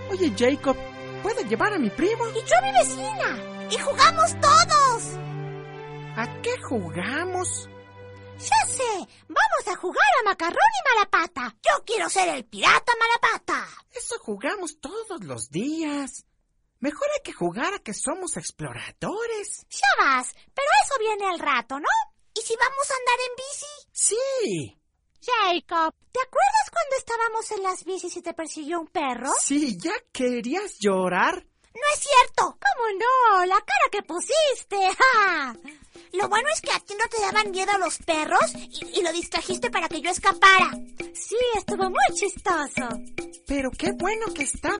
Oye, Jacob, ¿puedo llevar a mi primo? Y yo a mi vecina. Y jugamos todos. ¿A qué jugamos? Ya sé, vamos a jugar a macarrón y malapata. Yo quiero ser el pirata malapata. Eso jugamos todos los días. Mejor hay que jugar a que somos exploradores. Ya vas, pero eso viene al rato, ¿no? ¿Y si vamos a andar en bici? Sí. Jacob, ¿te acuerdas cuando estábamos en las bicis y te persiguió un perro? Sí, ¿ya querías llorar? No es cierto. ¿Cómo no? La cara que pusiste. ¡Ja! Lo bueno es que a ti no te daban miedo los perros y lo distrajiste para que yo escapara. Sí, estuvo muy chistoso. Pero qué bueno que está